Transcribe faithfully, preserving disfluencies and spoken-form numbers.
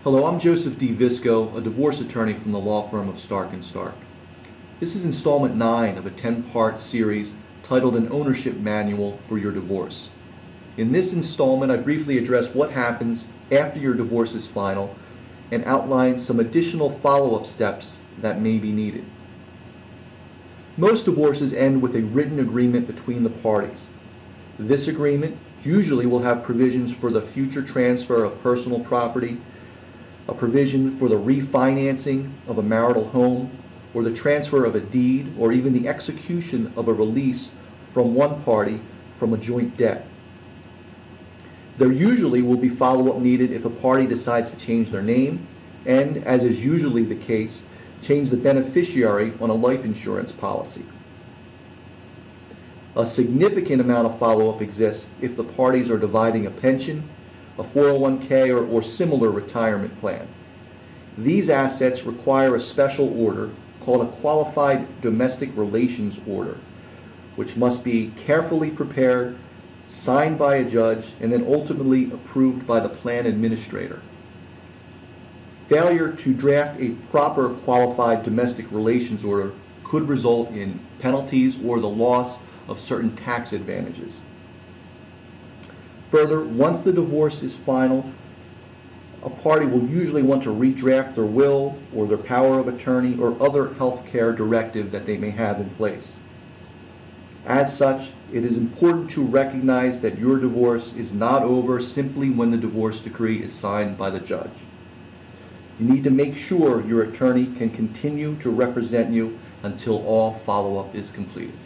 Hello, I'm Joseph D. Visco, a divorce attorney from the law firm of Stark and Stark. This is installment nine of a ten-part series titled An Ownership Manual for Your Divorce. In this installment, I briefly address what happens after your divorce is final and outline some additional follow-up steps that may be needed. Most divorces end with a written agreement between the parties. This agreement usually will have provisions for the future transfer of personal property, a provision for the refinancing of a marital home, or the transfer of a deed, or even the execution of a release from one party from a joint debt. There usually will be follow-up needed if a party decides to change their name and, as is usually the case, change the beneficiary on a life insurance policy. A significant amount of follow-up exists if the parties are dividing a pension, a four oh one K, or, or similar retirement plan. These assets require a special order called a Qualified Domestic Relations Order, which must be carefully prepared, signed by a judge, and then ultimately approved by the plan administrator. Failure to draft a proper Qualified Domestic Relations Order could result in penalties or the loss of certain tax advantages. Further, once the divorce is final, a party will usually want to redraft their will or their power of attorney or other health care directive that they may have in place. As such, it is important to recognize that your divorce is not over simply when the divorce decree is signed by the judge. You need to make sure your attorney can continue to represent you until all follow-up is completed.